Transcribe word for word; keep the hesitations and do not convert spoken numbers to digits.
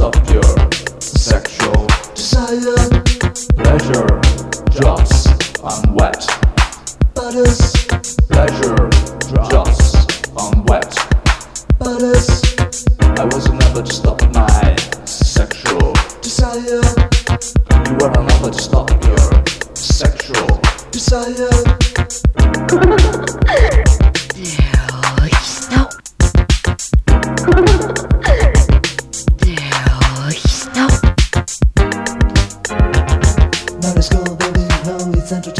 stop your sexual desire. Pleasure drops on wet butters. Pleasure drops on wet butters. I was unable to stop my sexual desire. You were unable to stop your sexual desire. Now let's go, baby. Now it's time to